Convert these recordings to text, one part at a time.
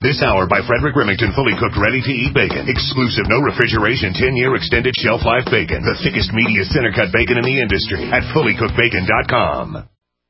This hour by Frederick Remington, fully cooked, ready-to-eat bacon. Exclusive, no refrigeration, 10-year extended shelf life bacon. The thickest, meatiest center-cut bacon in the industry at fullycookedbacon.com.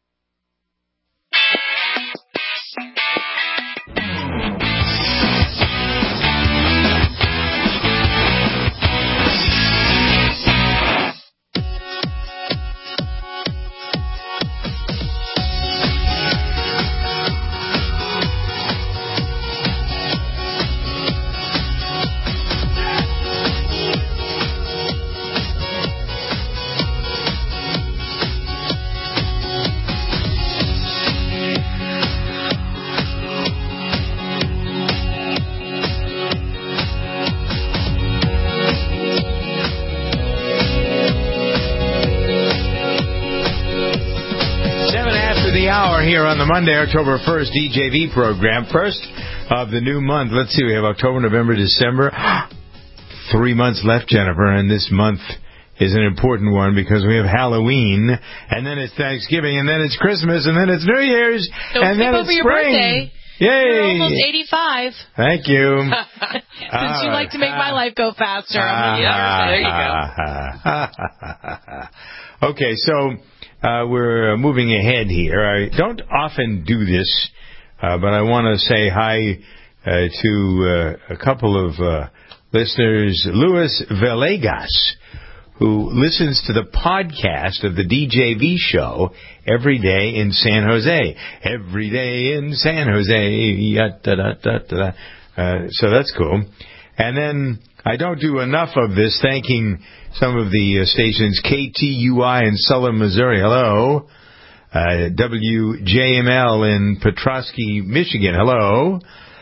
Here on the Monday, October 1st, DJV program. First of the new month. Let's see, we have October, November, December. 3 months left, Jennifer, and this month is an important one because we have Halloween, and then it's Thanksgiving, and then it's Christmas, and then it's New Year's, and then it's spring. Your birthday. Yay! You're almost 85. Thank you. Since you like to make my life go faster. There you go. Okay, so we're moving ahead here. I don't often do this, but I want to say hi to a couple of listeners. Luis Villegas, who listens to the podcast of the DJV show every day in San Jose. Every day in San Jose. So that's cool. And then I don't do enough of this, thanking some of the stations, KTUI in Sullivan, Missouri. Hello. WJML in Petrosky, Michigan. Hello.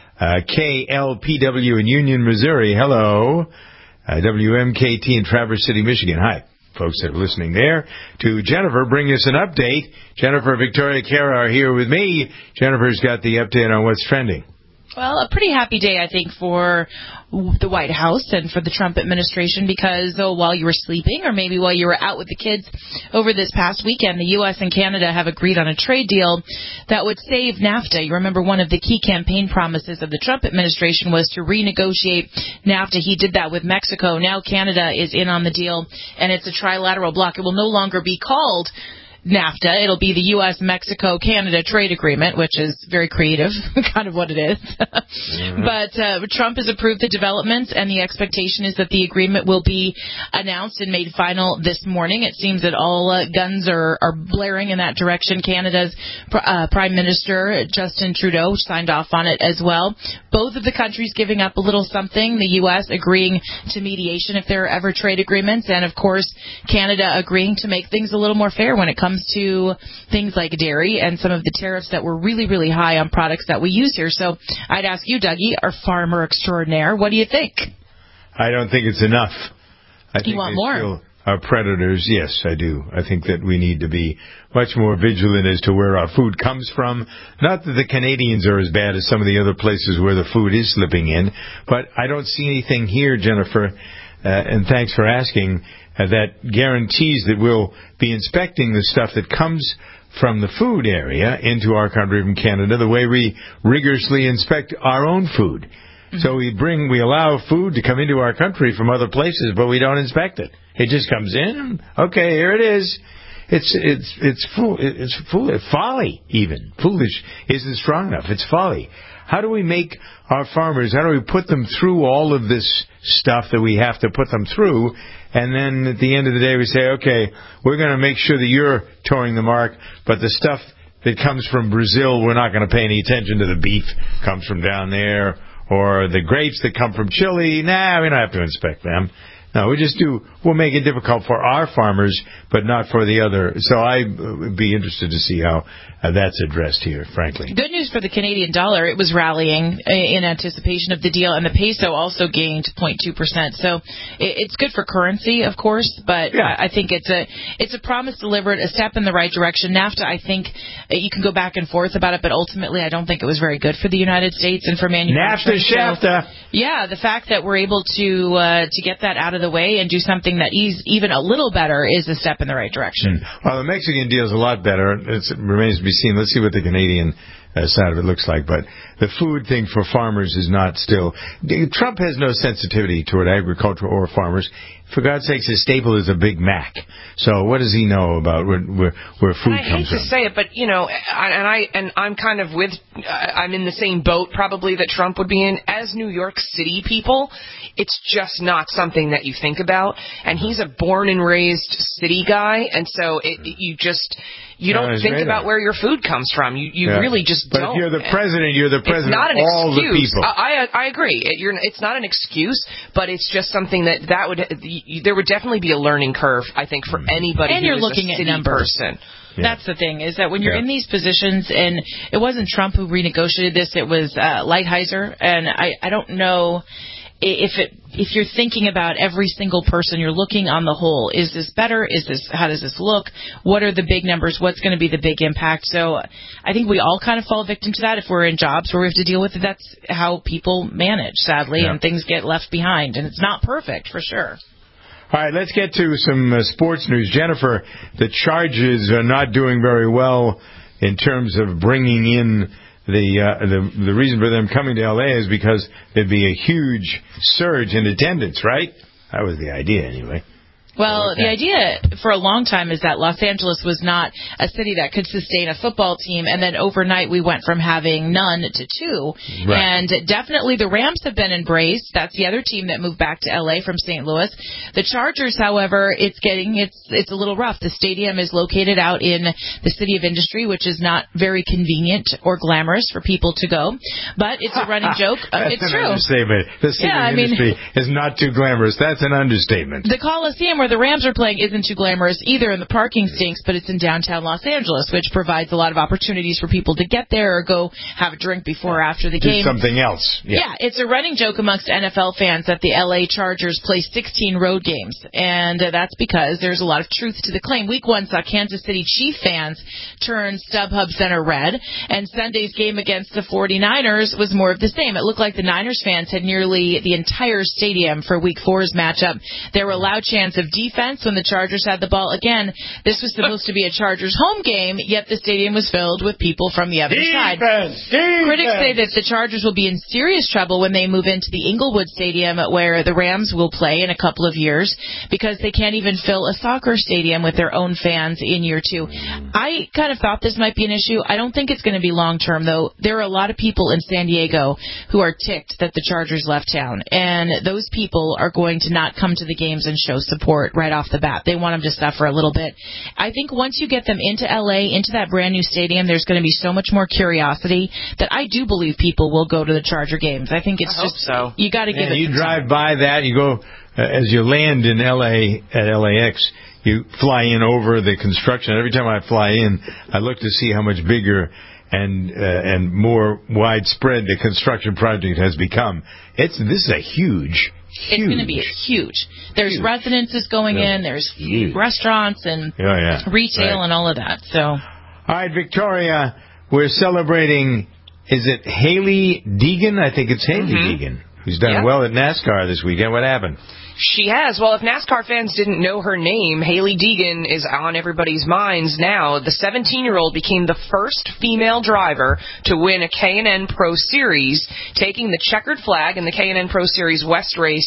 KLPW in Union, Missouri. Hello. WMKT in Traverse City, Michigan. Hi, folks that are listening there. To Jennifer, bring us an update. Jennifer, Victoria, Kara are here with me. Jennifer's got the update on what's trending. Well, a pretty happy day, I think, for the White House and for the Trump administration because while you were sleeping or maybe while you were out with the kids over this past weekend, the U.S. and Canada have agreed on a trade deal that would save NAFTA. You remember one of the key campaign promises of the Trump administration was to renegotiate NAFTA. He did that with Mexico. Now Canada is in on the deal, and it's a trilateral bloc. It will no longer be called NAFTA. It'll be the U.S., Mexico, Canada trade agreement, which is very creative, kind of what it is. But Trump has approved the developments, and the expectation is that the agreement will be announced and made final this morning. It seems that all guns are blaring in that direction. Canada's Prime Minister, Justin Trudeau, signed off on it as well. Both of the countries giving up a little something, the U.S. agreeing to mediation if there are ever trade agreements, and, of course, Canada agreeing to make things a little more fair when it comes to things like dairy and some of the tariffs that were really, really high on products that we use here. So I'd ask you, Dougie, our farmer extraordinaire, what do you think? I don't think it's enough. You want more? Still are predators. Yes, I do. I think that we need to be much more vigilant as to where our food comes from. Not that the Canadians are as bad as some of the other places where the food is slipping in, but I don't see anything here, Jennifer, and thanks for asking, that guarantees that we'll be inspecting the stuff that comes from the food area into our country from Canada the way we rigorously inspect our own food. Mm-hmm. So we allow food to come into our country from other places, but we don't inspect it. It just comes in. Okay, here it is. It's folly even. Foolish isn't strong enough. It's folly. How do we make our farmers, how do we put them through all of this stuff that we have to put them through, and then at the end of the day we say, okay, we're going to make sure that you're towing the mark, but the stuff that comes from Brazil, we're not going to pay any attention to. The beef comes from down there, or the grapes that come from Chile, we don't have to inspect them. No, we'll make it difficult for our farmers, but not for the other. So I would be interested to see how that's addressed here, frankly. Good news for the Canadian dollar. It was rallying in anticipation of the deal, and the peso also gained 0.2%. So it's good for currency, of course, but yeah. I think it's a promise delivered, a step in the right direction. NAFTA, I think you can go back and forth about it, but ultimately I don't think it was very good for the United States and for manufacturing. NAFTA. Yeah, the fact that we're able to get that out of the way and do something that is even a little better is a step in the right direction. Well, the Mexican deal is a lot better. It remains to be seen. Let's see what the Canadian side of it looks like. But the food thing for farmers is not still. Trump has no sensitivity toward agriculture or farmers. For God's sakes, his staple is a Big Mac. So what does he know about where food comes from? I hate to say it, but I'm kind of I'm in the same boat probably that Trump would be in. As New York City people, it's just not something that you think about. And he's a born and raised city guy, and so you don't think about where your food comes from. You really just don't. But if you're the president, you're the president of all the people. I agree. It's not an excuse, but it's just something there would definitely be a learning curve, I think, for anybody and who you're is looking a city at numbers. person. Yeah. That's the thing, is that when you're in these positions, and it wasn't Trump who renegotiated this, it was Lighthizer, and I don't know if you're thinking about every single person, you're looking on the whole. Is this better? How does this look? What are the big numbers? What's going to be the big impact? So I think we all kind of fall victim to that if we're in jobs where we have to deal with it. That's how people manage, sadly, and things get left behind. And it's not perfect, for sure. All right, let's get to some sports news. Jennifer, the Chargers are not doing very well in terms of bringing in the reason for them coming to L.A. is because there'd be a huge surge in attendance, right? That was the idea, anyway. Well, the idea for a long time is that Los Angeles was not a city that could sustain a football team, and then overnight we went from having none to two. Right. And definitely the Rams have been embraced. That's the other team that moved back to L.A. from St. Louis. The Chargers, however, it's a little rough. The stadium is located out in the City of Industry, which is not very convenient or glamorous for people to go. But it's a running joke. That's it's an true. Understatement. The City of Industry is not too glamorous. That's an understatement. The Coliseum, where the Rams are playing, isn't too glamorous either, and the parking stinks, but it's in downtown Los Angeles, which provides a lot of opportunities for people to get there or go have a drink before or after the game. Do something else. Yeah, it's a running joke amongst NFL fans that the LA Chargers play 16 road games, and that's because there's a lot of truth to the claim. Week 1 saw Kansas City Chief fans turn StubHub Center red, and Sunday's game against the 49ers was more of the same. It looked like the Niners fans had nearly the entire stadium for Week 4's matchup. There were loud chants of defense when the Chargers had the ball. Again, this was supposed to be a Chargers home game, yet the stadium was filled with people from the other side. Critics say that the Chargers will be in serious trouble when they move into the Inglewood Stadium, where the Rams will play in a couple of years, because they can't even fill a soccer stadium with their own fans in year 2. I kind of thought this might be an issue. I don't think it's going to be long-term, though. There are a lot of people in San Diego who are ticked that the Chargers left town, and those people are going to not come to the games and show support right off the bat. They want them to suffer a little bit. I think once you get them into L.A., into that brand new stadium, there's going to be so much more curiosity that I do believe people will go to the Charger games. I think it's you got to give it some time. You drive by that, you go, as you land in L.A. at LAX, you fly in over the construction. Every time I fly in, I look to see how much bigger and more widespread the construction project has become. This is a huge. It's going to be huge. There's residences going in. There's restaurants and retail and all of that. So, all right, Victoria, we're celebrating. Is it Hailie Deegan? I think it's Hailie Deegan, who's done well at NASCAR this weekend. What happened? She has. Well, if NASCAR fans didn't know her name, Hailie Deegan is on everybody's minds now. The 17-year-old became the first female driver to win a K&N Pro Series, taking the checkered flag in the K&N Pro Series West race,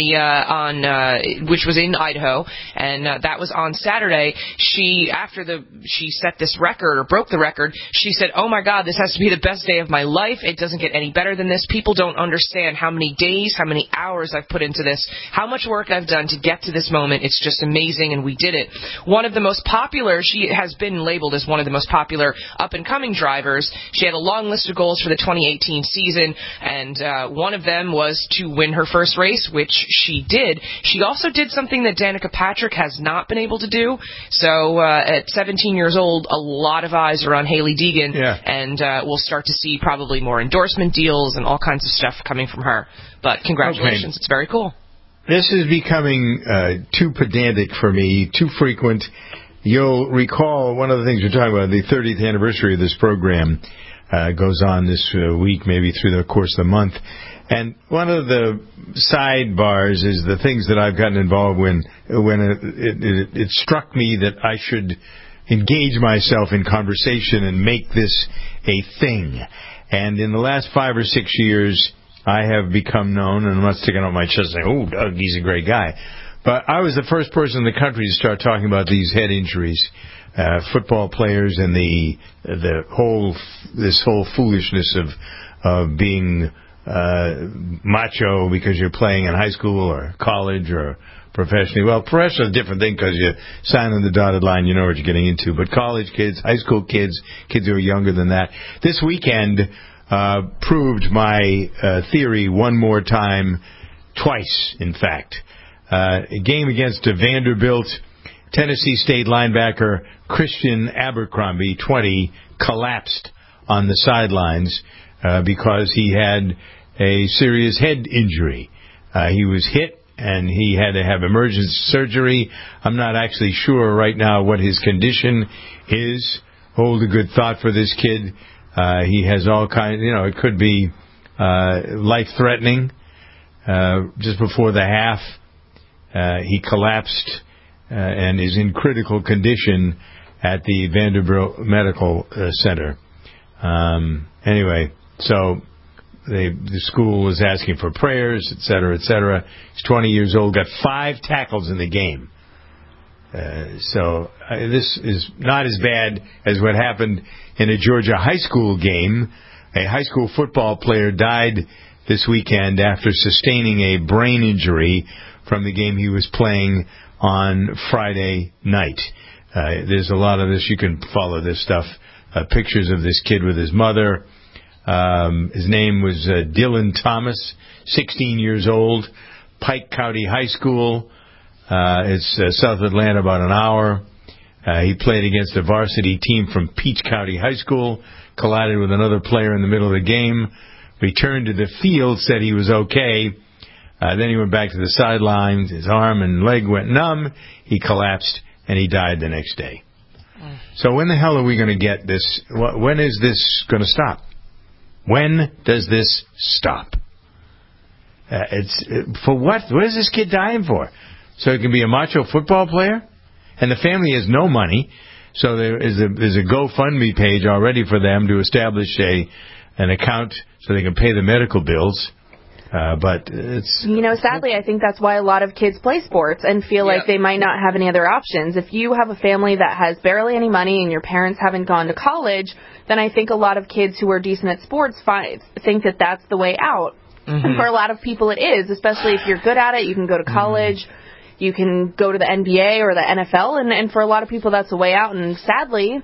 which was in Idaho, and that was on Saturday. After she set this record, or broke the record, she said, "Oh my God, this has to be the best day of my life. It doesn't get any better than this. People don't understand how many days, how many hours I've put into this, how much work I've done to get to this moment. It's just amazing, and we did it." One of the most popular, she has been labeled as one of the most popular up-and-coming drivers. She had a long list of goals for the 2018 season, and one of them was to win her first race, which she did. She also did something that Danica Patrick has not been able to do. So at 17 years old, a lot of eyes are on Hailie Deegan, and we'll start to see probably more endorsement deals and all kinds of stuff coming from her. But congratulations. It's very cool. This is becoming too pedantic for me, too frequent. You'll recall one of the things we're talking about, the 30th anniversary of this program goes on this week, maybe through the course of the month. And one of the sidebars is the things that I've gotten involved when it struck me that I should engage myself in conversation and make this a thing. And in the last 5 or 6 years, I have become known, and I'm not sticking out my chest saying, oh, Doug, he's a great guy. But I was the first person in the country to start talking about these head injuries, football players, and this whole foolishness of being macho because you're playing in high school or college or professionally. Well, professional is a different thing because you sign on the dotted line, you know what you're getting into. But college kids, high school kids, kids who are younger than that. This weekend proved my theory one more time, twice, in fact. A game against Vanderbilt, Tennessee State linebacker Christian Abercrombie, 20, collapsed on the sidelines because he had a serious head injury. He was hit, and he had to have emergency surgery. I'm not actually sure right now what his condition is. Hold a good thought for this kid. He has all kinds, it could be life-threatening. Just before the half, he collapsed and is in critical condition at the Vanderbilt Medical Center. Anyway, so the school was asking for prayers, et cetera, et cetera. He's 20 years old, got 5 tackles in the game. So this is not as bad as what happened in a Georgia high school game. A high school football player died this weekend after sustaining a brain injury from the game he was playing on Friday night. There's a lot of this. You can follow this stuff. Pictures of this kid with his mother. His name was Dylan Thomas, 16 years old, Pike County High School. It's south of Atlanta, about an hour. He played against a varsity team from Peach County High School, collided with another player in the middle of the game, returned to the field, said he was okay. Then he went back to the sidelines. His arm and leg went numb. He collapsed, and he died the next day. So when the hell are we going to get this? When is this going to stop? When does this stop? For what? What is this kid dying for? So he can be a macho football player? And the family has no money, so there's a GoFundMe page already for them to establish an account so they can pay the medical bills. But it's... sadly, I think that's why a lot of kids play sports and feel like they might not have any other options. If you have a family that has barely any money and your parents haven't gone to college, then I think a lot of kids who are decent at sports think that that's the way out. Mm-hmm. And for a lot of people it is, especially if you're good at it. You can go to college, you can go to the NBA or the NFL, and for a lot of people that's the way out. And sadly,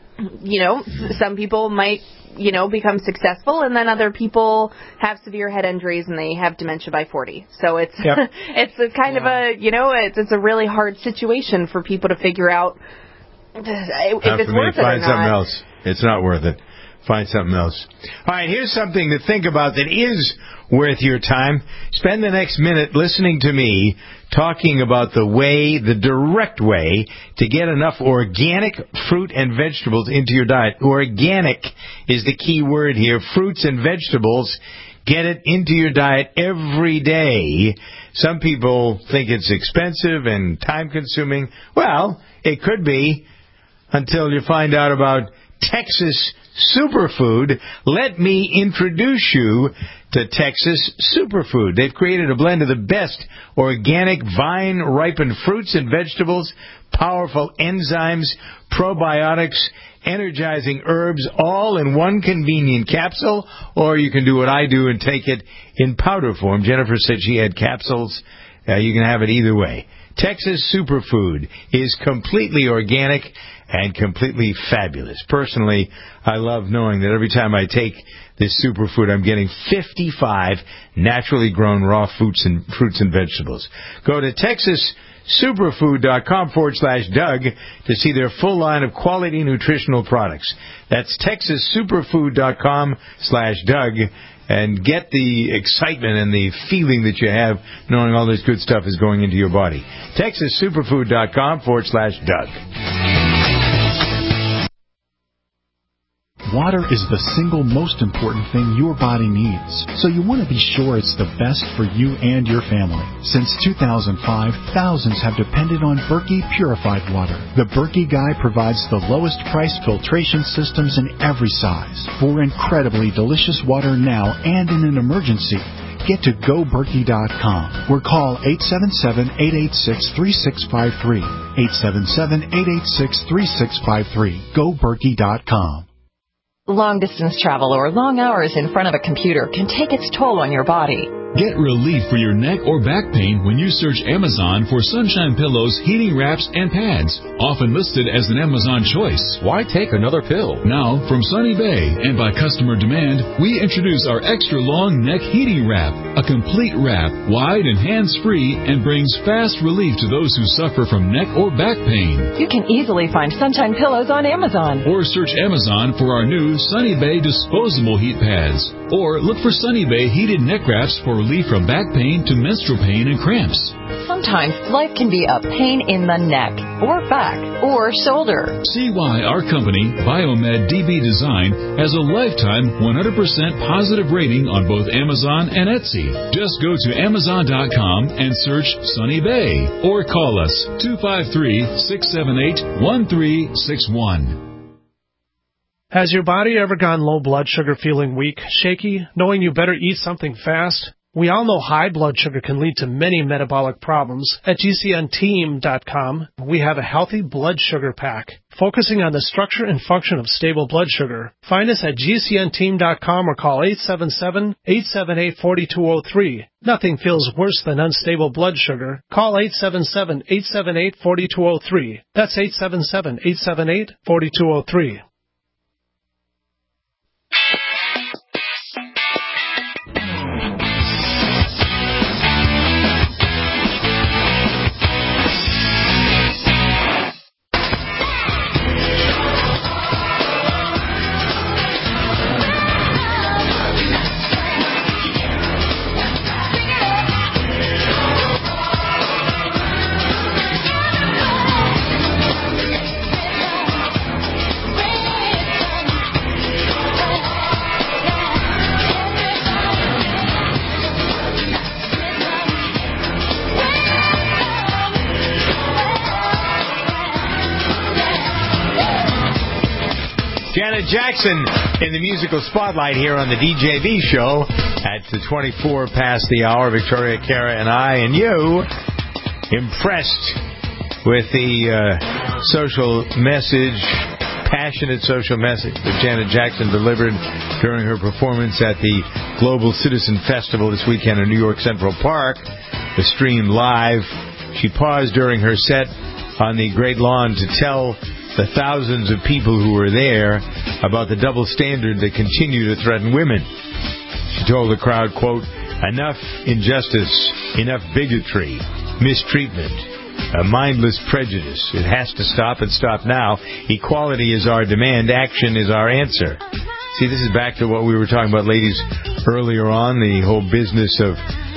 some people might... become successful, and then other people have severe head injuries and they have dementia by 40. So it's it's a kind of a it's a really hard situation for people to figure out if it's worth it or not. Find something else. It's not worth it. Find something else. All right, here's something to think about that is worth your time. Spend the next minute listening to me talking about the direct way to get enough organic fruit and vegetables into your diet. Organic is the key word here. Fruits and vegetables. Get it into your diet every day. Some people think it's expensive and time-consuming. Well, it could be until you find out about Texas Superfood. Let me introduce you to Texas Superfood. They've created a blend of the best organic vine-ripened fruits and vegetables, powerful enzymes, probiotics, energizing herbs, all in one convenient capsule, or you can do what I do and take it in powder form. Jennifer said she had capsules. You can have it either way. Texas Superfood is completely organic and completely fabulous. Personally, I love knowing that every time I take this superfood, I'm getting 55 naturally grown raw fruits and vegetables. Go to TexasSuperfood.com/Doug to see their full line of quality nutritional products. That's TexasSuperfood.com/Doug, and get the excitement and the feeling that you have knowing all this good stuff is going into your body. TexasSuperfood.com/Doug. Water is the single most important thing your body needs, so you want to be sure it's the best for you and your family. Since 2005, thousands have depended on Berkey purified water. The Berkey Guy provides the lowest price filtration systems in every size for incredibly delicious water now and in an emergency. Get to GoBerkey.com or call 877-886-3653. 877-886-3653. GoBerkey.com. Long-distance travel or long hours in front of a computer can take its toll on your body. Get relief for your neck or back pain when you search Amazon for Sunshine Pillows, heating wraps, and pads, often listed as an Amazon choice. Why take another pill? Now, from Sunny Bay and by customer demand, we introduce our extra long neck heating wrap, a complete wrap, wide and hands-free, and brings fast relief to those who suffer from neck or back pain. You can easily find Sunshine Pillows on Amazon. Or search Amazon for our new Sunny Bay disposable heat pads. Or look for Sunny Bay heated neck wraps for relief from back pain to menstrual pain and cramps. Sometimes life can be a pain in the neck, or back, or shoulder. See why our company, Biomed DB Design, has a lifetime 100% positive rating on both Amazon and Etsy. Just go to Amazon.com and search Sunny Bay, or call us 253-678-1361. Has your body ever gone low blood sugar, feeling weak, shaky, knowing you better eat something fast? We all know high blood sugar can lead to many metabolic problems. At GCNteam.com, we have a healthy blood sugar pack, focusing on the structure and function of stable blood sugar. Find us at GCNteam.com or call 877-878-4203. Nothing feels worse than unstable blood sugar. Call 877-878-4203. That's 877-878-4203. Janet Jackson in the musical spotlight here on the DJV show at 24 past the hour. Victoria, Kara, and I, and you, impressed with the social message, passionate social message that Janet Jackson delivered during her performance at the Global Citizen Festival this weekend in New York Central Park. The stream live. She paused during her set on the Great Lawn to tell the thousands of people who were there about the double standard that continue to threaten women. She told the crowd, quote, "Enough injustice, enough bigotry, mistreatment, a mindless prejudice. It has to stop and stop now. Equality is our demand. Action is our answer." See, this is back to what we were talking about, ladies, earlier on, the whole business of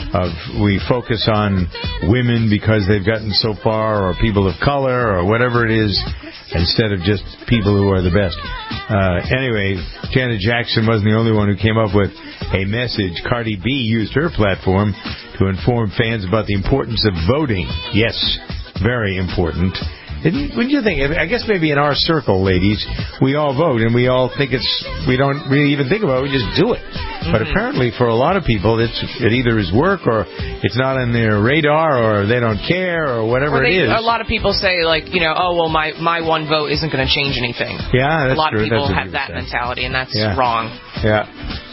we focus on women because they've gotten so far, or people of color, or whatever it is, instead of just people who are the best. Anyway, Janet Jackson wasn't the only one who came up with a message. Cardi B used her platform to inform fans about the importance of voting. Yes, very important. Wouldn't you think? I guess maybe in our circle, ladies, we all vote, and we all think we don't really even think about it, we just do it. Mm-hmm. But apparently for a lot of people, it either is work, or it's not on their radar, or they don't care, or whatever it is. A lot of people say, like, oh, well, my one vote isn't going to change anything. Yeah, that's true. A lot of people have that mentality, and that's wrong. Yeah.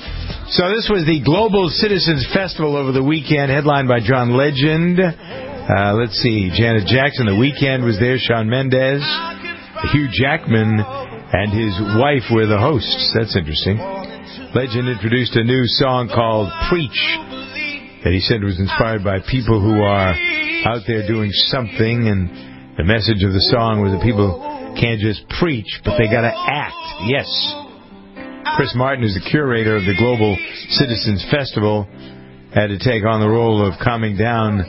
So this was the Global Citizens Festival over the weekend, headlined by John Legend. Let's see, Janet Jackson. The Weeknd was there. Shawn Mendes, Hugh Jackman, and his wife were the hosts. That's interesting. Legend introduced a new song called Preach that he said was inspired by people who are out there doing something, and the message of the song was that people can't just preach, but they got to act. Yes. Chris Martin, who's the curator of the Global Citizens Festival, had to take on the role of calming down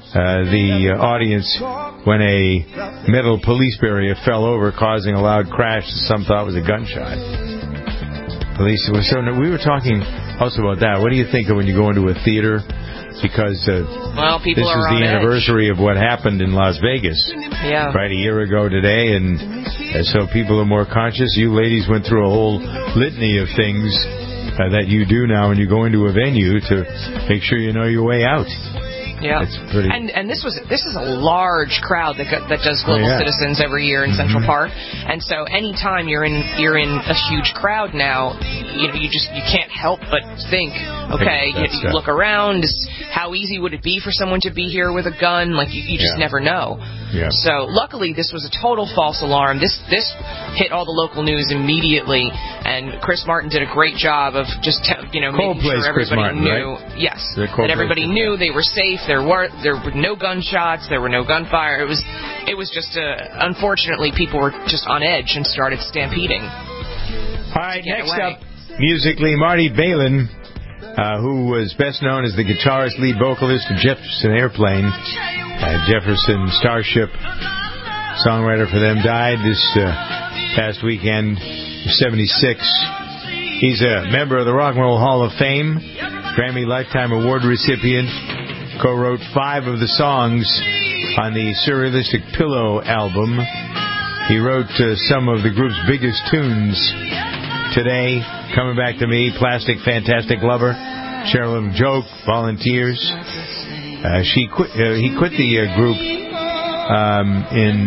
the audience when a metal police barrier fell over, causing a loud crash that some thought was a gunshot. Police. So we were talking also about that. What do you think of when you go into a theater? Because well, people this are is the anniversary of what happened in Las Vegas. Yeah. Right, a year ago today, and so people are more conscious. You ladies went through a whole litany of things that you do now when you go into a venue to make sure you know your way out. Yeah, and this is a large crowd that does Global Citizens every year in Central Park, and so anytime you're in a huge crowd now, you can't help but think, okay, you look around, how easy would it be for someone to be here with a gun? Like you just never know. Yeah. So luckily, this was a total false alarm. This hit all the local news immediately, and Chris Martin did a great job of just making sure everybody knew. Right? Yes, that everybody knew they were safe. There were no gunshots. There were no gunfire. It was just unfortunately people were just on edge and started stampeding. All right, next up, musically, Marty Balin, who was best known as the guitarist, lead vocalist of Jefferson Airplane, Jefferson Starship, songwriter for them, died this past weekend, 76. He's a member of the Rock and Roll Hall of Fame, Grammy Lifetime Award recipient, co-wrote 5 of the songs on the Surrealistic Pillow album. He wrote some of the group's biggest tunes. Today, Coming Back to Me, Plastic Fantastic Lover, Sherilyn Joke, Volunteers. He quit the group in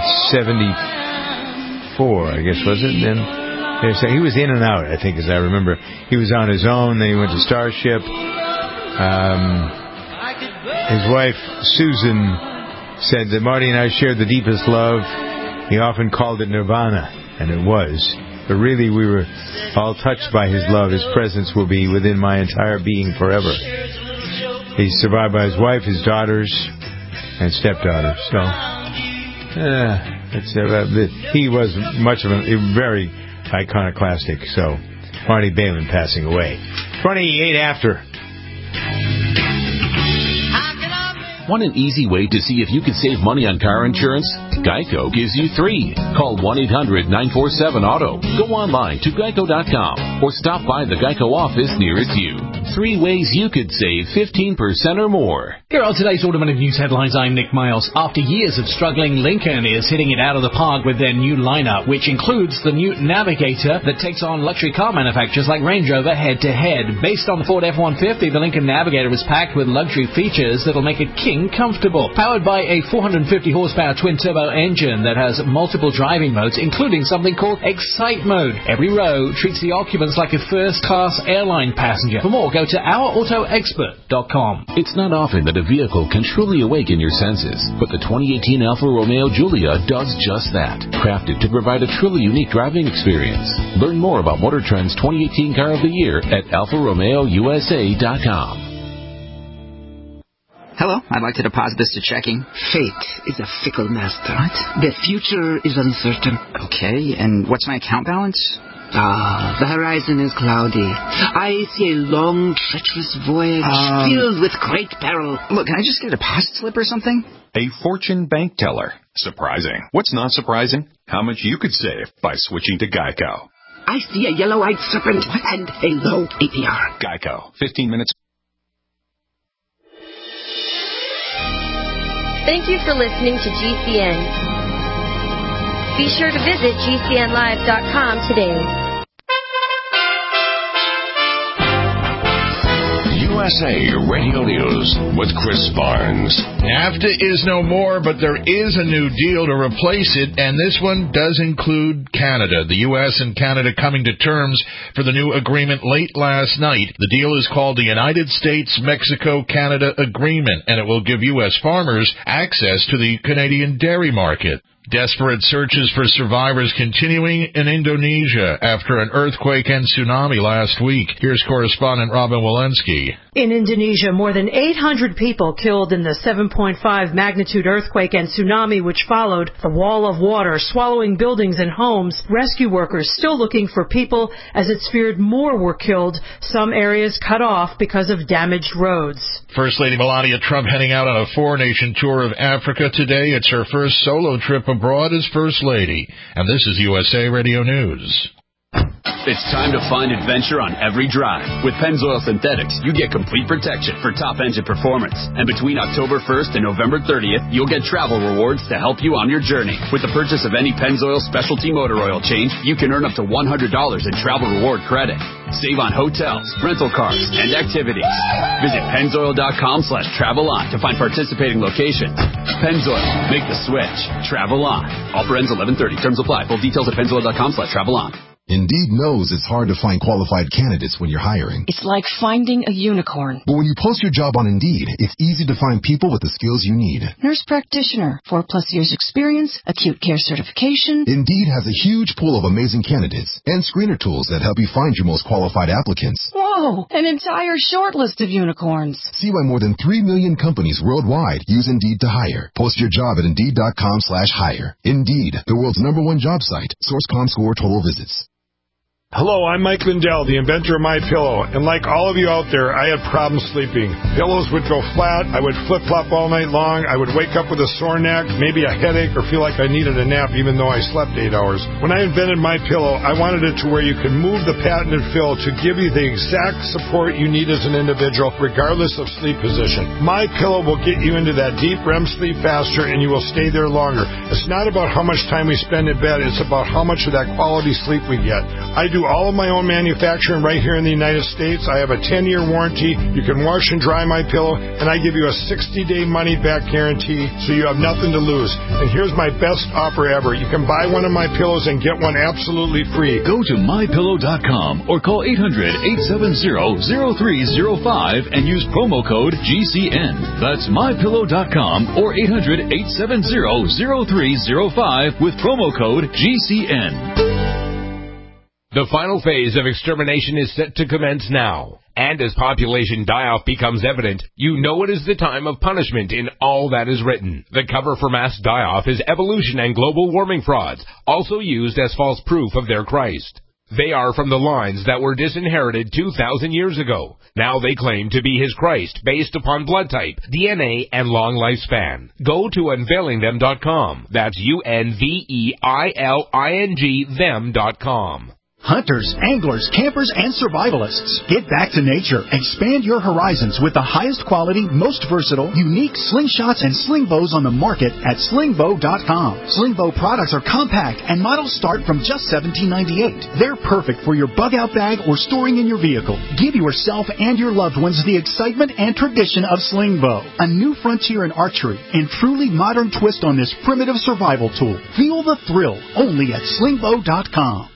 74, I guess, was it? And he was in and out, I think, as I remember. He was on his own, then he went to Starship. His wife, Susan, said that Marty and I shared the deepest love. He often called it nirvana, and it was. But really, we were all touched by his love. His presence will be within my entire being forever. He's survived by his wife, his daughters, and stepdaughter. So, he was much of a very iconoclastic. So, Marty Balin passing away. 28 after. Want an easy way to see if you can save money on car insurance? Geico gives you 3. Call 1-800-947-AUTO. Go online to geico.com or stop by the Geico office nearest you. 3 ways you could save 15% or more. Here are today's automotive news headlines. I'm Nick Miles. After years of struggling, Lincoln is hitting it out of the park with their new lineup, which includes the new Navigator that takes on luxury car manufacturers like Range Rover head-to-head. Based on the Ford F-150, the Lincoln Navigator is packed with luxury features that'll make a King comfortable. Powered by a 450-horsepower twin-turbo engine that has multiple driving modes, including something called Excite Mode. Every row treats the occupants like a first-class airline passenger. For more, go to OurAutoExpert.com. It's not often that a vehicle can truly awaken your senses, but the 2018 Alfa Romeo Giulia does just that. Crafted to provide a truly unique driving experience. Learn more about Motor Trend's 2018 Car of the Year at AlfaRomeoUSA.com. Hello, I'd like to deposit this to checking. Fate is a fickle master. What? The future is uncertain. Okay, and what's my account balance? The horizon is cloudy. I see a long, treacherous voyage filled with great peril. Look, can I just get a deposit slip or something? A Fortune bank teller. Surprising. What's not surprising? How much you could save by switching to Geico. I see a yellow-eyed serpent and a low APR. Geico. 15 minutes. Thank you for listening to GCN. Be sure to visit GCNlive.com today. USA Radio News with Chris Barnes. NAFTA is no more, but there is a new deal to replace it, and this one does include Canada. The U.S. and Canada coming to terms for the new agreement late last night. The deal is called the United States-Mexico-Canada Agreement, and it will give U.S. farmers access to the Canadian dairy market. Desperate searches for survivors continuing in Indonesia after an earthquake and tsunami last week. Here's correspondent Robin Walensky. In Indonesia, more than 800 people killed in the 7.5 magnitude earthquake and tsunami which followed. The wall of water swallowing buildings and homes. Rescue workers still looking for people as it's feared more were killed. Some areas cut off because of damaged roads. First Lady Melania Trump heading out on a 4-nation tour of Africa today. It's her first solo trip abroad as First Lady. And this is USA Radio News. It's time to find adventure on every drive. With Pennzoil Synthetics, you get complete protection for top engine performance. And between October 1st and November 30th, you'll get travel rewards to help you on your journey. With the purchase of any Pennzoil specialty motor oil change, you can earn up to $100 in travel reward credit. Save on hotels, rental cars, and activities. Visit Pennzoil.com/travel-on to find participating locations. Pennzoil, make the switch. Travel on. Offer ends 11/30. Terms apply. Full details at Pennzoil.com/travel-on. Indeed knows it's hard to find qualified candidates when you're hiring. It's like finding a unicorn. But when you post your job on Indeed, it's easy to find people with the skills you need. Nurse practitioner, 4+ years experience, acute care certification. Indeed has a huge pool of amazing candidates and screener tools that help you find your most qualified applicants. Whoa, an entire short list of unicorns. See why more than 3 million companies worldwide use Indeed to hire. Post your job at Indeed.com/hire. Indeed, the world's #1 job site. Source.com score total visits. Hello, I'm Mike Lindell, the inventor of MyPillow, and like all of you out there, I had problems sleeping. Pillows would go flat, I would flip-flop all night long, I would wake up with a sore neck, maybe a headache, or feel like I needed a nap even though I slept 8 hours. When I invented MyPillow, I wanted it to where you could move the patented fill to give you the exact support you need as an individual, regardless of sleep position. MyPillow will get you into that deep REM sleep faster, and you will stay there longer. It's not about how much time we spend in bed, it's about how much of that quality sleep we get. I do all of my own manufacturing right here in the United States. I have a 10-year warranty. You can wash and dry my pillow, and I give you a 60-day money-back guarantee, so you have nothing to lose. And here's my best offer ever. You can buy one of my pillows and get one absolutely free. Go to MyPillow.com or call 800-870-0305 and use promo code GCN. That's MyPillow.com or 800-870-0305 with promo code GCN. The final phase of extermination is set to commence now. And as population die-off becomes evident, you know it is the time of punishment in all that is written. The cover for mass die-off is evolution and global warming frauds, also used as false proof of their Christ. They are from the lines that were disinherited 2,000 years ago. Now they claim to be his Christ based upon blood type, DNA, and long lifespan. Go to unveilingthem.com. That's UNVEILING them.com. Hunters, anglers, campers, and survivalists. Get back to nature. Expand your horizons with the highest quality, most versatile, unique slingshots and sling bows on the market at slingbow.com. Slingbow products are compact and models start from just $17.98. They're perfect for your bug-out bag or storing in your vehicle. Give yourself and your loved ones the excitement and tradition of Slingbow, a new frontier in archery and truly modern twist on this primitive survival tool. Feel the thrill only at slingbow.com.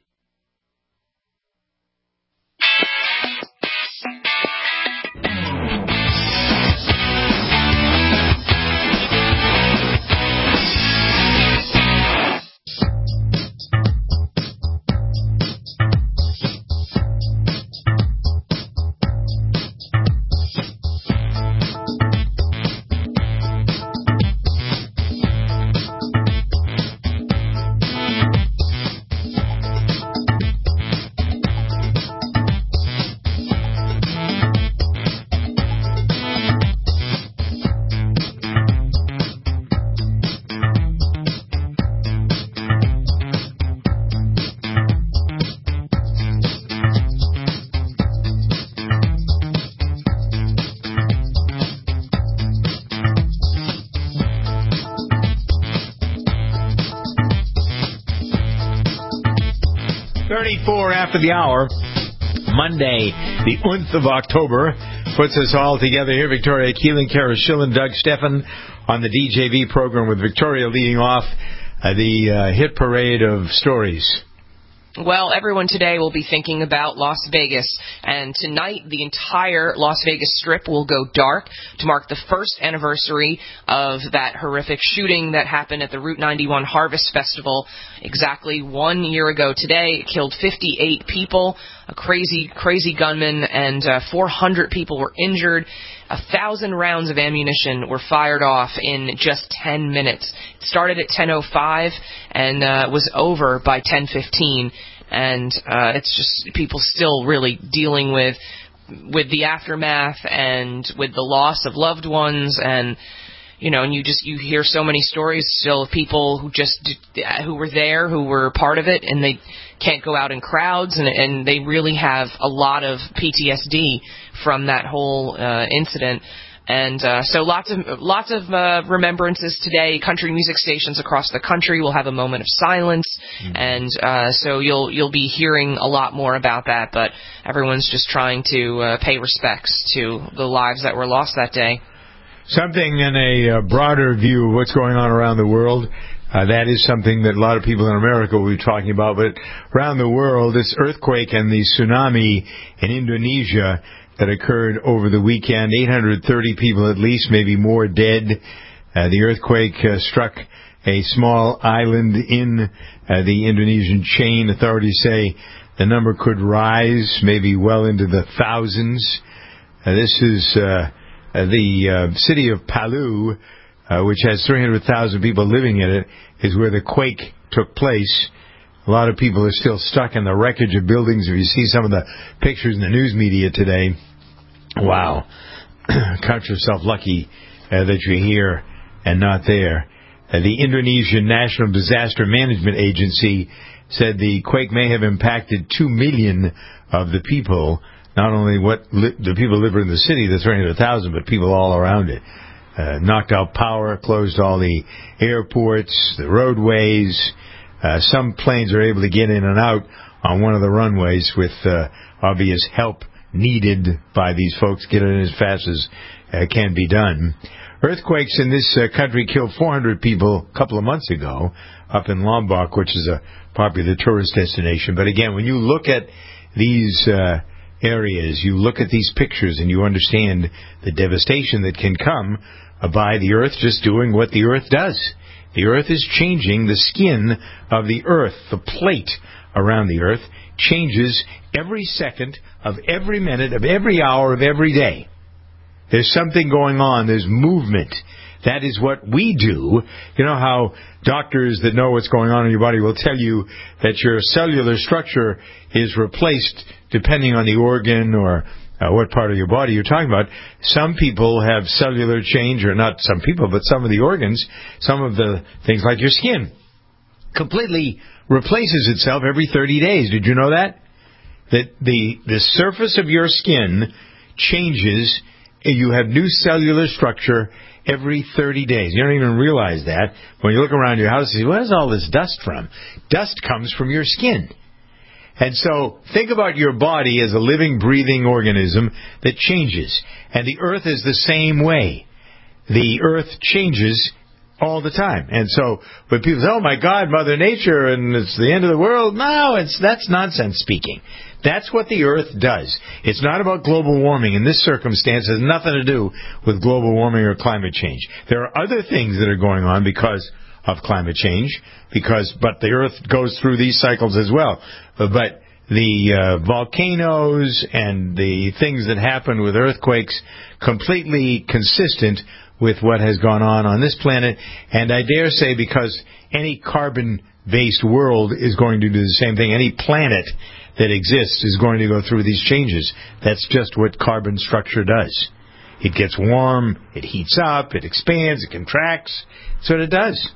After the hour, Monday, the 11th of October, puts us all together here. Victoria Keeling, Kara Schillen, Doug Steffen on the DJV program with Victoria leading off the hit parade of stories. Well, everyone today will be thinking about Las Vegas, and tonight the entire Las Vegas Strip will go dark to mark the first anniversary of that horrific shooting that happened at the Route 91 Harvest Festival exactly 1 year ago today. It killed 58 people, a crazy gunman, and 400 people were injured. 1,000 rounds of ammunition were fired off in just 10 minutes. It started at 10:05 and was over by 10:15. And it's just people still really dealing with the aftermath and with the loss of loved ones. And and you hear so many stories still of people who were there, who were part of it, and they can't go out in crowds, and they really have a lot of PTSD from that whole incident. And so lots of remembrances today. Country music stations across the country will have a moment of silence, and so you'll be hearing a lot more about that. But everyone's just trying to pay respects to the lives that were lost that day. Something in a broader view of what's going on around the world. That is something that a lot of people in America will be talking about. But around the world, this earthquake and the tsunami in Indonesia that occurred over the weekend, 830 people at least, maybe more dead. The earthquake struck a small island in the Indonesian chain. Authorities say the number could rise maybe well into the thousands. This is the city of Palu, which has 300,000 people living in it, is where the quake took place. A lot of people are still stuck in the wreckage of buildings. If you see some of the pictures in the news media today, wow. Count yourself lucky that you're here and not there. The Indonesian National Disaster Management Agency said the quake may have impacted 2 million of the people, not only the people living in the city, the 300,000, but people all around it. Knocked out power, closed all the airports, the roadways. Some planes are able to get in and out on one of the runways with obvious help needed by these folks. Get in as fast as can be done. Earthquakes in this country killed 400 people a couple of months ago up in Lombok, which is a popular tourist destination. But again, when you look at these areas, you look at these pictures and you understand the devastation that can come by the earth just doing what the earth does. The earth is changing. The skin of the earth, the plate around the earth, changes every second of every minute of every hour of every day. There's something going on. There's movement. That is what we do. You know how doctors that know what's going on in your body will tell you that your cellular structure is replaced depending on the organ or what part of your body you're talking about. Some people have cellular change, or not some people, but some of the organs, some of the things like your skin, completely replaces itself every 30 days. Did you know that? That the surface of your skin changes. You have new cellular structure every 30 days. You don't even realize that. When you look around your house, you say, where's all this dust from? Dust comes from your skin. And so think about your body as a living, breathing organism that changes. And the earth is the same way. The earth changes all the time. And so when people say, oh my God, Mother Nature, and it's the end of the world, no, that's nonsense speaking. That's what the earth does. It's not about global warming. In this circumstance, it has nothing to do with global warming or climate change. There are other things that are going on because of climate change, but the earth goes through these cycles as well. But the volcanoes and the things that happen with earthquakes, completely consistent with what has gone on this planet. And I dare say because any carbon-based world is going to do the same thing. Any planet that exists is going to go through these changes. That's just what carbon structure does. It gets warm, it heats up, it expands, it contracts. That's what it does.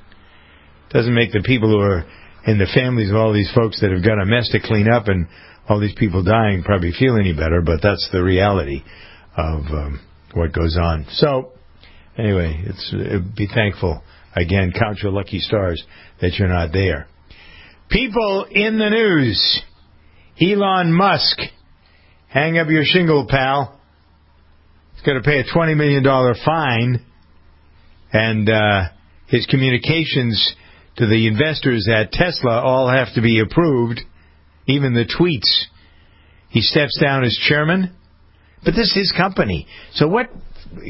It doesn't make the people who are in the families of all these folks that have got a mess to clean up and all these people dying probably feel any better, but that's the reality of what goes on. So, anyway, be thankful. Again, count your lucky stars that you're not there. People in the news. Elon Musk. Hang up your shingle, pal. He's got to pay a $20 million fine. And his communications to the investors at Tesla all have to be approved. Even the tweets. He steps down as chairman. But this is his company. So what do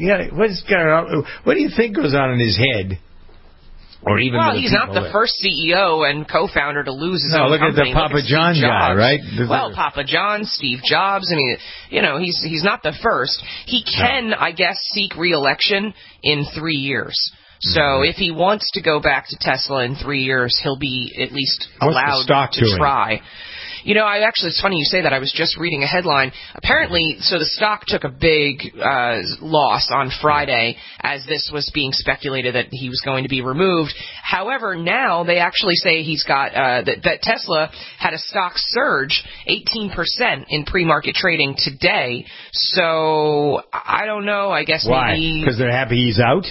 you think goes on in his head? Or even he's not the first CEO and co-founder to lose his own company. Look at the Papa John guy, right? Papa John, Steve Jobs. I mean, he's not the first. He can, I guess, seek re-election in 3 years. So if he wants to go back to Tesla in 3 years, he'll be at least allowed to try. It's funny you say that. I was just reading a headline. Apparently, so the stock took a big loss on Friday as this was being speculated that he was going to be removed. However, now they actually say he's got that Tesla had a stock surge 18% in pre-market trading today. So I don't know. I guess why? Maybe because they're happy he's out.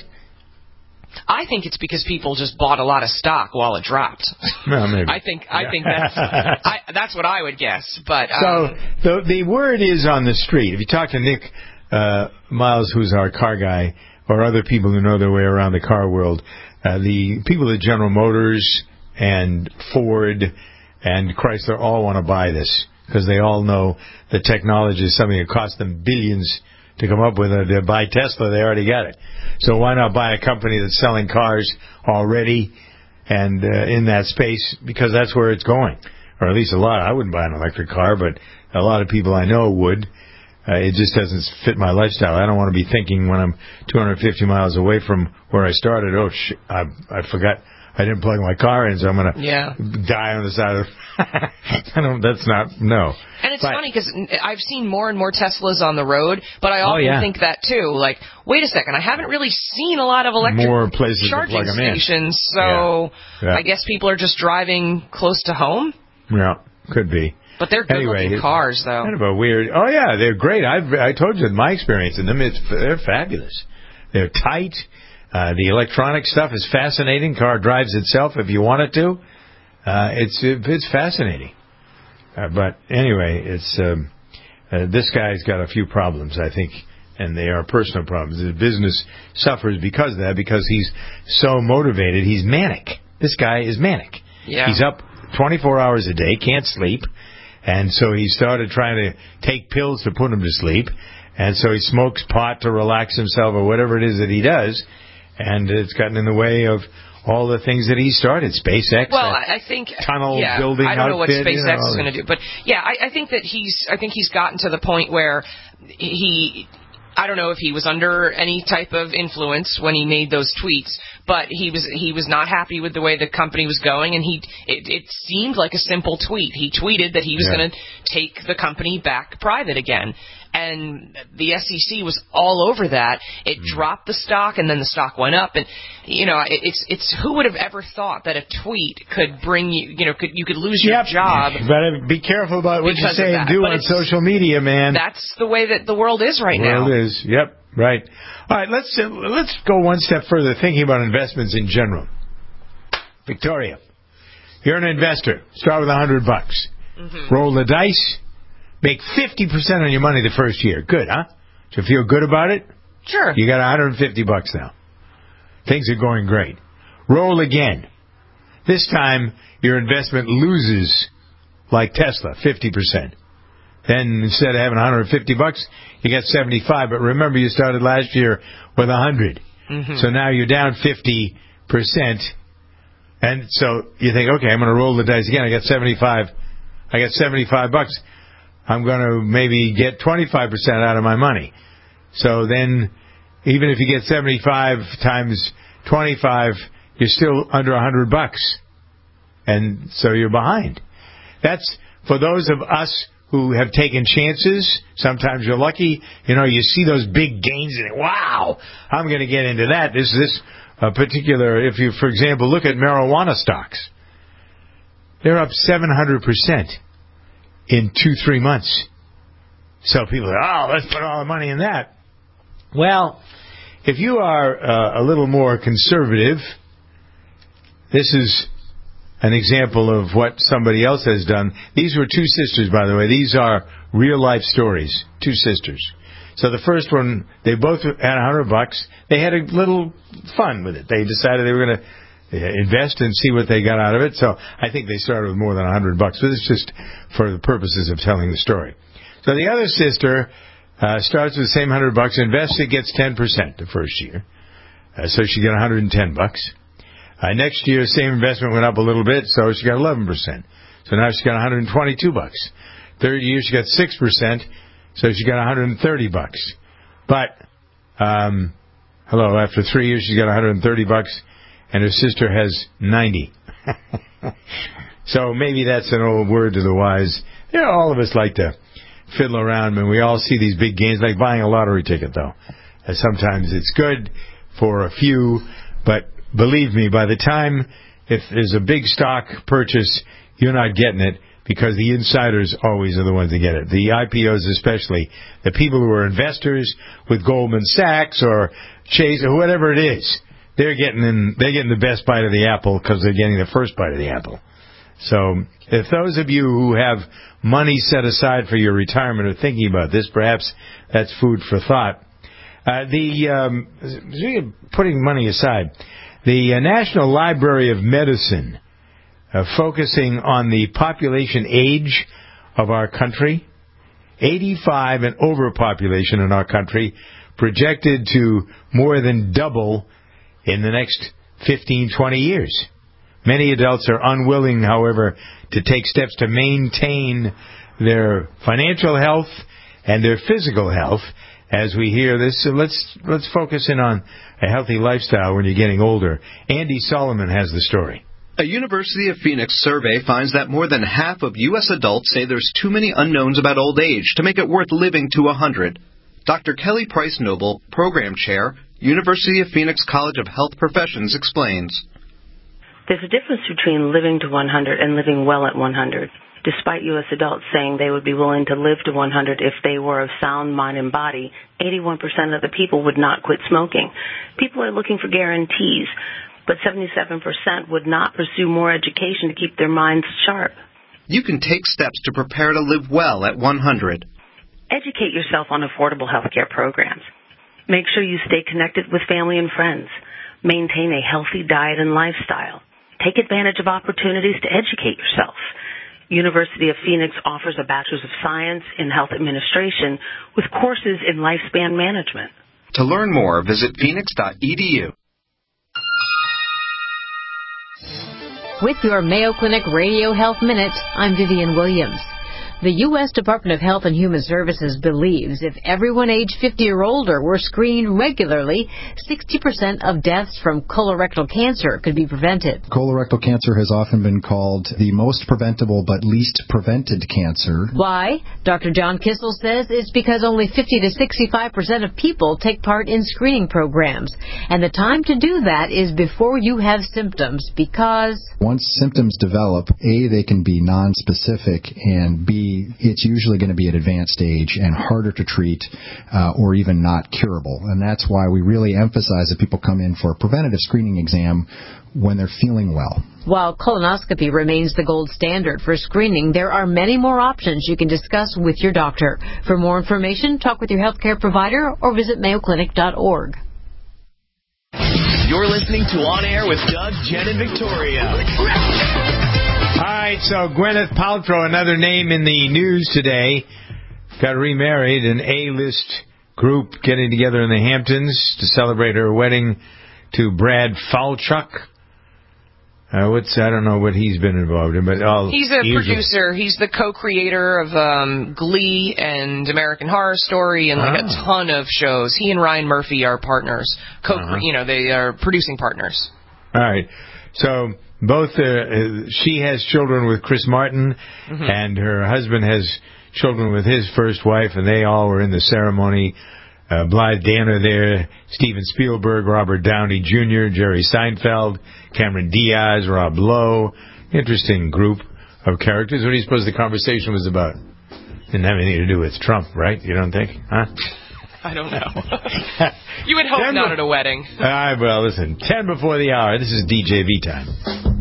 I think it's because people just bought a lot of stock while it dropped. Well, maybe. I think that's what I would guess. But so the word is on the street. If you talk to Nick Miles, who's our car guy, or other people who know their way around the car world, the people at General Motors and Ford and Chrysler all want to buy this because they all know the technology is something that costs them billions to come up with. To buy Tesla, they already got it. So why not buy a company that's selling cars already and in that space, because that's where it's going, or at least a lot. I wouldn't buy an electric car, but a lot of people I know would. It just doesn't fit my lifestyle. I don't want to be thinking when I'm 250 miles away from where I started, I forgot I didn't plug my car in, so I'm going to die on the side of that's not, no. And it's funny because I've seen more and more Teslas on the road, but I often think that too. Like, wait a second, I haven't really seen a lot of electric charging stations, so I guess people are just driving close to home? Yeah, could be. But they're good-looking cars, though. Kind of a weird. Oh yeah, they're great. I told you my experience in them. They're fabulous. They're tight. The electronic stuff is fascinating. Car drives itself if you want it to. It's fascinating. But anyway, it's this guy's got a few problems, I think, and they are personal problems. His business suffers because of that, because he's so motivated. He's manic. This guy is manic. Yeah. He's up 24 hours a day, can't sleep. And so he started trying to take pills to put him to sleep. And so he smokes pot to relax himself or whatever it is that he does. And it's gotten in the way of all the things that he started. SpaceX. Well, I think tunnel building. I don't know what outfit, SpaceX is going to do, but I think that he's gotten to the point where I don't know if he was under any type of influence when he made those tweets, but he was not happy with the way the company was going, and it seemed like a simple tweet. He tweeted that he was going to take the company back private again. And the SEC was all over that. It dropped the stock, and then the stock went up. And it's who would have ever thought that a tweet could bring you, you could lose your job. You better be careful about what you say and do on social media, man. That's the way that the world is right now. The world is. Yep. Right. All right. Let's go one step further, thinking about investments in general. Victoria, you're an investor. Start with $100. Mm-hmm. Roll the dice. Make 50% on your money the first year. Good, huh? Do you feel good about it? Sure. You got $150 now. Things are going great. Roll again. This time, your investment loses, like Tesla, 50%. Then instead of having $150, you get 75. But remember, you started last year with 100. Mm-hmm. So now you're down 50%. And so you think, okay, I'm going to roll the dice again. I got $75. I'm going to maybe get 25% out of my money. So then, even if you get 75 times 25, you're still under $100. And so you're behind. That's for those of us who have taken chances. Sometimes you're lucky. You see those big gains and wow, I'm going to get into that. This particular, if you, for example, look at marijuana stocks. They're up 700%. In 2-3 months. So people are, let's put all the money in that. Well, if you are a little more conservative, this is an example of what somebody else has done. These were two sisters, by the way. These are real-life stories. Two sisters. So the first one, they both had $100. They had a little fun with it. They decided they were going to invest and see what they got out of it. So I think they started with more than $100, but it's just for the purposes of telling the story. So the other sister starts with the same $100, invests, it gets 10% the first year. So she got $110. Next year, same investment went up a little bit, so she got 11%. So now she got $122. Third year, she got 6%, so she got $130. But after 3 years, she got $130. And her sister has 90. So maybe that's an old word to the wise. You know, all of us like to fiddle around when we all see these big gains, like buying a lottery ticket, though. Sometimes it's good for a few, but believe me, by the time if there's a big stock purchase, you're not getting it because the insiders always are the ones that get it. The IPOs especially. The people who are investors with Goldman Sachs or Chase or whatever it is, they're getting the best bite of the apple because they're getting the first bite of the apple. So if those of you who have money set aside for your retirement are thinking about this, perhaps that's food for thought. Putting money aside, the National Library of Medicine, focusing on the population age of our country, 85 and overpopulation in our country, projected to more than double in the next 15, 20 years. Many adults are unwilling, however, to take steps to maintain their financial health and their physical health. As we hear this, so let's focus in on a healthy lifestyle when you're getting older. Andy Solomon has the story. A University of Phoenix survey finds that more than half of U.S. adults say there's too many unknowns about old age to make it worth living to 100. Dr. Kelly Price Noble, Program Chair, University of Phoenix College of Health Professions, explains. There's a difference between living to 100 and living well at 100. Despite U.S. adults saying they would be willing to live to 100 if they were of sound mind and body, 81% of the people would not quit smoking. People are looking for guarantees, but 77% would not pursue more education to keep their minds sharp. You can take steps to prepare to live well at 100. Educate yourself on affordable health care programs. Make sure you stay connected with family and friends. Maintain a healthy diet and lifestyle. Take advantage of opportunities to educate yourself. University of Phoenix offers a Bachelor's of Science in Health Administration with courses in lifespan management. To learn more, visit phoenix.edu. With your Mayo Clinic Radio Health Minute, I'm Vivian Williams. The U.S. Department of Health and Human Services believes if everyone age 50 or older were screened regularly, 60% of deaths from colorectal cancer could be prevented. Colorectal cancer has often been called the most preventable but least prevented cancer. Why? Dr. John Kissel says it's because only 50 to 65% of people take part in screening programs. And the time to do that is before you have symptoms because... Once symptoms develop, A, they can be nonspecific, and B, it's usually going to be at advanced stage and harder to treat or even not curable. And that's why we really emphasize that people come in for a preventative screening exam when they're feeling well. While colonoscopy remains the gold standard for screening, there are many more options you can discuss with your doctor. For more information, talk with your healthcare provider or visit mayoclinic.org. You're listening to On Air with Doug, Jen, and Victoria. All right, so Gwyneth Paltrow, another name in the news today, got remarried. An A-list group getting together in the Hamptons to celebrate her wedding to Brad Falchuk. I don't know what he's been involved in, but he's a producer. He's the co-creator of Glee and American Horror Story and like a ton of shows. He and Ryan Murphy are partners. They are producing partners. All right, so both she has children with Chris Martin, and her husband has children with his first wife, and they all were in the ceremony. Blythe Danner there, Steven Spielberg, Robert Downey Jr., Jerry Seinfeld, Cameron Diaz, Rob Lowe. Interesting group of characters. What do you suppose the conversation was about? Didn't have anything to do with Trump, right? You don't think? Huh? I don't know. You would hope not at a wedding. Well, listen, 10 before the hour. This is DJV time.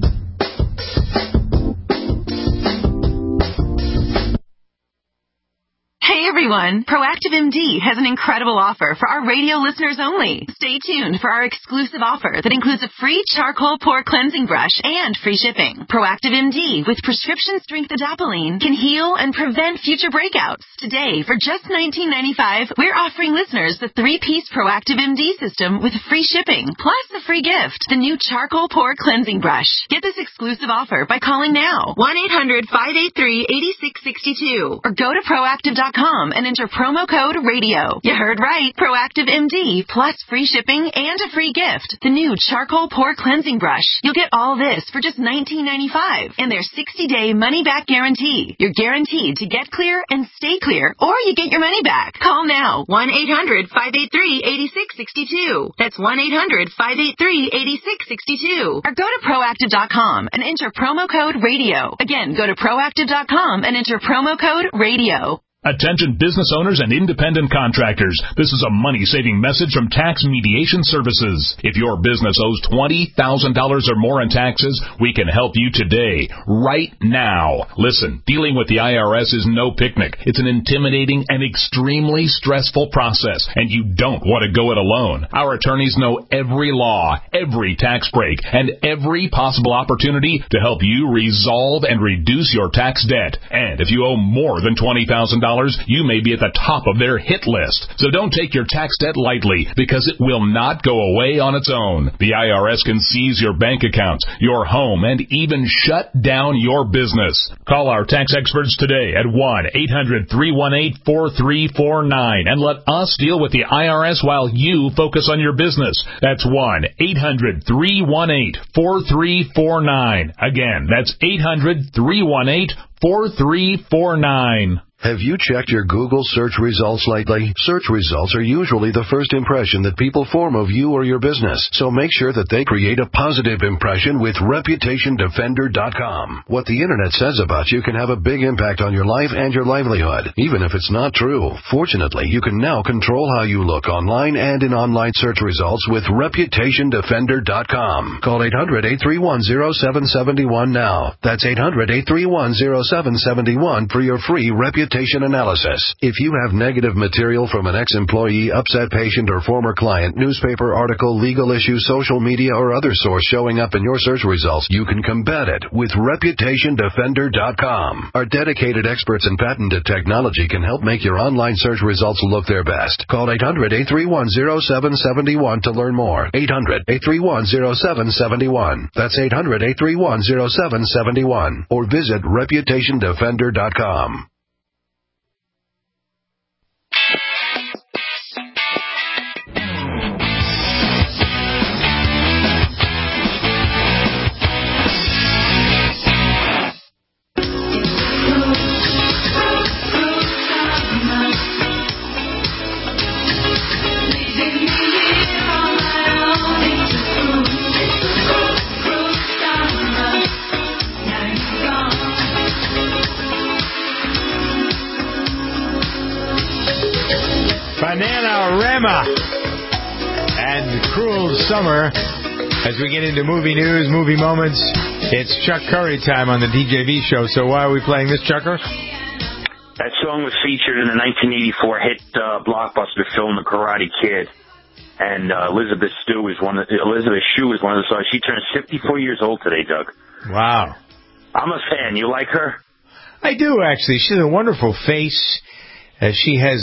Hey everyone, Proactive MD has an incredible offer for our radio listeners only. Stay tuned for our exclusive offer that includes a free charcoal pore cleansing brush and free shipping. Proactive MD with prescription strength adapalene can heal and prevent future breakouts. Today, for just $19.95, we're offering listeners the 3-piece Proactive MD system with free shipping, plus the free gift, the new charcoal pore cleansing brush. Get this exclusive offer by calling now, 1-800-583-8662, or go to Proactive.com and and enter promo code RADIO. You heard right. Proactive MD plus free shipping and a free gift. The new charcoal pore cleansing brush. You'll get all this for just $19.95 and their 60-day money-back guarantee. You're guaranteed to get clear and stay clear, or you get your money back. Call now. 1-800-583-8662. That's 1-800-583-8662. Or go to Proactive.com and enter promo code RADIO. Again, go to Proactive.com and enter promo code RADIO. Attention business owners and independent contractors. This is a money-saving message from Tax Mediation Services. If your business owes $20,000 or more in taxes, we can help you today, right now. Listen, dealing with the IRS is no picnic. It's an intimidating and extremely stressful process, and you don't want to go it alone. Our attorneys know every law, every tax break, and every possible opportunity to help you resolve and reduce your tax debt. And if you owe more than $20,000, you may be at the top of their hit list. So don't take your tax debt lightly, because it will not go away on its own. The IRS can seize your bank accounts, your home, and even shut down your business. Call our tax experts today at 1-800-318-4349 and let us deal with the IRS while you focus on your business. That's 1-800-318-4349. Again, that's 800-318-4349. Have you checked your Google search results lately? Search results are usually the first impression that people form of you or your business, so make sure that they create a positive impression with ReputationDefender.com. What the Internet says about you can have a big impact on your life and your livelihood, even if it's not true. Fortunately, you can now control how you look online and in online search results with ReputationDefender.com. Call 800-831-0771 now. That's 800-831-0771 for your free reputation analysis. If you have negative material from an ex-employee, upset patient, or former client, newspaper article, legal issue, social media, or other source showing up in your search results, you can combat it with ReputationDefender.com. Our dedicated experts in patented technology can help make your online search results look their best. Call 800-831-0771 to learn more. 800-831-0771. That's 800-831-0771. Or visit ReputationDefender.com. Bananarama and Cruel Summer. As we get into movie news, movie moments, it's Chuck Curry time on the DJV show. So why are we playing this, Chucker? That song was featured in the 1984 hit blockbuster film The Karate Kid. And Elizabeth Shue is one of the songs. She turns 54 years old today, Doug. Wow. I'm a fan. You like her? I do, actually. She's a wonderful face. She has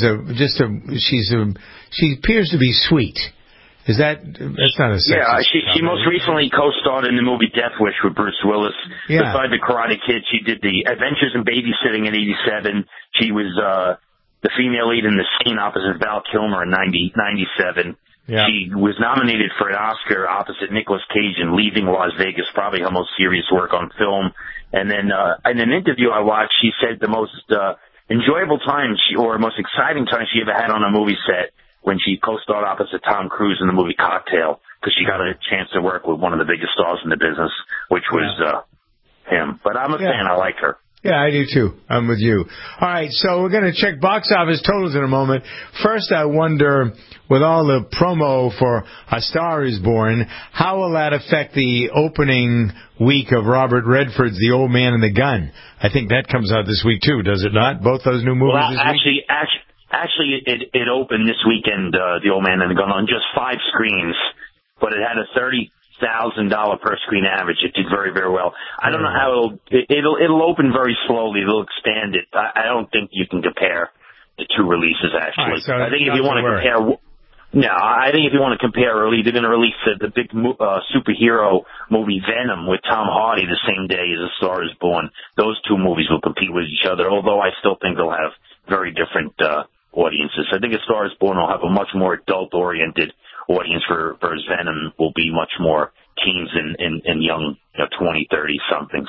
she appears to be sweet. That's not a sexist she most recently co-starred in the movie Death Wish with Bruce Willis. Yeah. Beside The Karate Kid, she did The Adventures in Babysitting in 87. She was the female lead in The Scene opposite Val Kilmer in 97. Yeah. She was nominated for an Oscar opposite Nicolas Cage in Leaving Las Vegas, probably her most serious work on film. And then in an interview I watched, she said the most enjoyable time most exciting time she ever had on a movie set when she co-starred opposite Tom Cruise in the movie Cocktail, because she got a chance to work with one of the biggest stars in the business, which was him. But I'm a fan. I like her. Yeah, I do too. I'm with you. All right, so we're going to check box office totals in a moment. First, I wonder, with all the promo for A Star Is Born, how will that affect the opening week of Robert Redford's The Old Man and the Gun? I think that comes out this week too, does it not? Both those new movies this week? Actually, it opened this weekend, The Old Man and the Gun, on just 5 screens, but it had a $30,000 per screen average. It did very, very well. I don't know how it'll open very slowly. It'll expand it. I don't think you can compare the two releases, actually. Right, so I think if you want to compare, I think if you want to compare early, they're going to release the big superhero movie Venom with Tom Hardy the same day as A Star Is Born. Those two movies will compete with each other, although I still think they'll have very different audiences. I think A Star Is Born will have a much more adult-oriented audience, whereas Venom will be much more teens and young, 20, 30-somethings.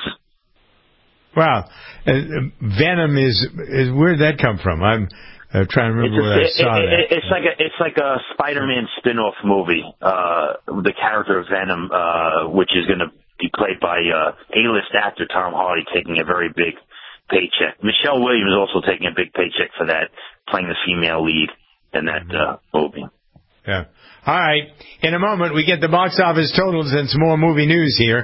Wow. Venom is where did that come from? I'm trying to remember where I saw that. It's like a Spider-Man spin-off movie. The character of Venom, which is going to be played by A-list actor Tom Hardy, taking a very big paycheck. Michelle Williams is also taking a big paycheck for that, playing the female lead in that movie. Yeah. All right. In a moment, we get the box office totals and some more movie news here.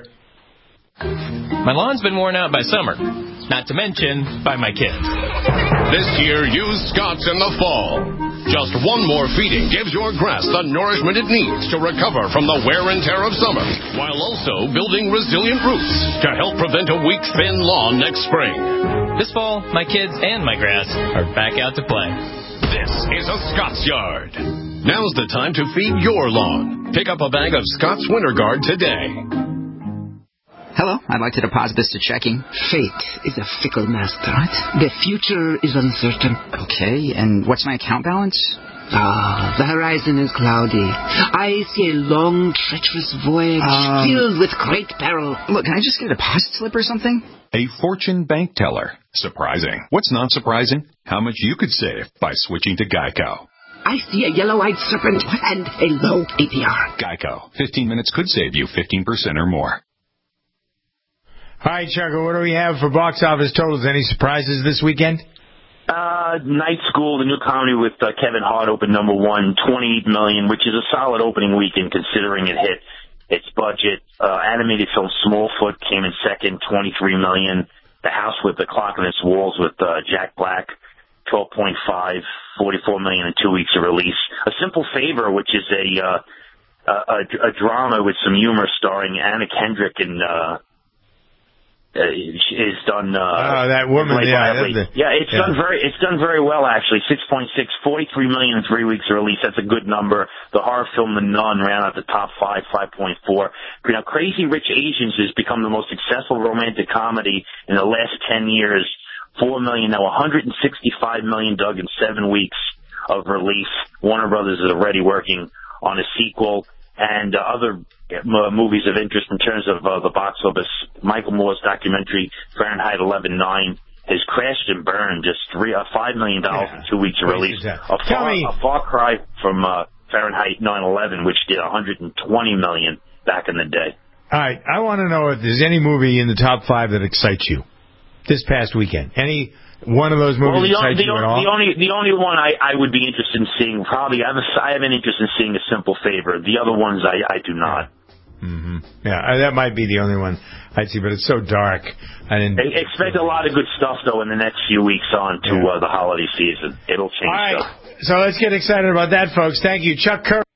My lawn's been worn out by summer, not to mention by my kids. This year, use Scott's in the fall. Just one more feeding gives your grass the nourishment it needs to recover from the wear and tear of summer, while also building resilient roots to help prevent a weak, thin lawn next spring. This fall, my kids and my grass are back out to play. This is a Scott's Yard. Now's the time to feed your lawn. Pick up a bag of Scott's Winter Guard today. Hello, I'd like to deposit this to checking. Fate is a fickle master, right? The future is uncertain. Okay, and what's my account balance? The horizon is cloudy. I see a long, treacherous voyage filled with great peril. Look, can I just get a deposit slip or something? A fortune bank teller. Surprising. What's not surprising? How much you could save by switching to Geico. I see a yellow-eyed serpent and a low APR. Geico. 15 minutes could save you 15% or more. All right, Chucko, what do we have for box office totals? Any surprises this weekend? Night School, the new comedy with Kevin Hart, opened number one, $28 million, which is a solid opening weekend considering it hit its budget. Animated film Smallfoot came in second, $23 million. The House with the Clock on Its Walls with Jack Black, $12.5, $44 million in 2 weeks of release. A Simple Favor, which is a drama with some humor starring Anna Kendrick and is done. That woman, it's done very well actually. 6.6, $43 million in 3 weeks of release. That's a good number. The horror film The Nun ran out the top 5.4. Now, Crazy Rich Asians has become the most successful romantic comedy in the last 10 years. $4 million, now $165 million dug in 7 weeks of release. Warner Brothers is already working on a sequel. And other movies of interest in terms of the box office. Michael Moore's documentary Fahrenheit 11/9 has crashed and burned, just $5 million in 2 weeks of release. A far cry from Fahrenheit 9/11, which did $120 million back in the day. All right, I want to know if there's any movie in the top 5 that excites you this past weekend. Any one of those movies excites you at all? The only one I would be interested in seeing, probably, I have an interest in seeing A Simple Favor. The other ones I do not. Mm-hmm. Yeah, that might be the only one I'd see, but it's so dark. I didn't expect a lot of good stuff, though, in the next few weeks on to the holiday season. It'll change stuff. All right, so let's get excited about that, folks. Thank you. Chuck Kerr.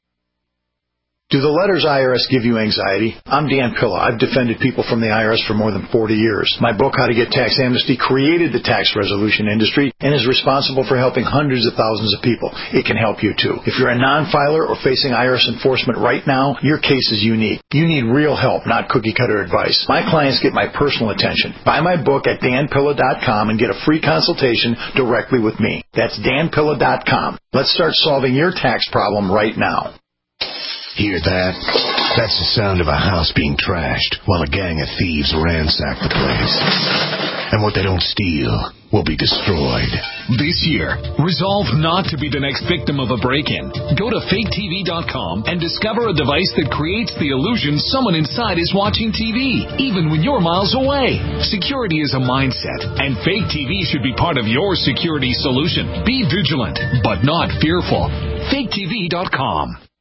Do the letters IRS give you anxiety? I'm Dan Pilla. I've defended people from the IRS for more than 40 years. My book, How to Get Tax Amnesty, created the tax resolution industry and is responsible for helping hundreds of thousands of people. It can help you, too. If you're a non-filer or facing IRS enforcement right now, your case is unique. You need real help, not cookie-cutter advice. My clients get my personal attention. Buy my book at danpilla.com and get a free consultation directly with me. That's danpilla.com. Let's start solving your tax problem right now. Hear that? That's the sound of a house being trashed while a gang of thieves ransack the place. And what they don't steal will be destroyed. This year, resolve not to be the next victim of a break-in. Go to faketv.com and discover a device that creates the illusion someone inside is watching TV, even when you're miles away. Security is a mindset, and Fake TV should be part of your security solution. Be vigilant, but not fearful. faketv.com.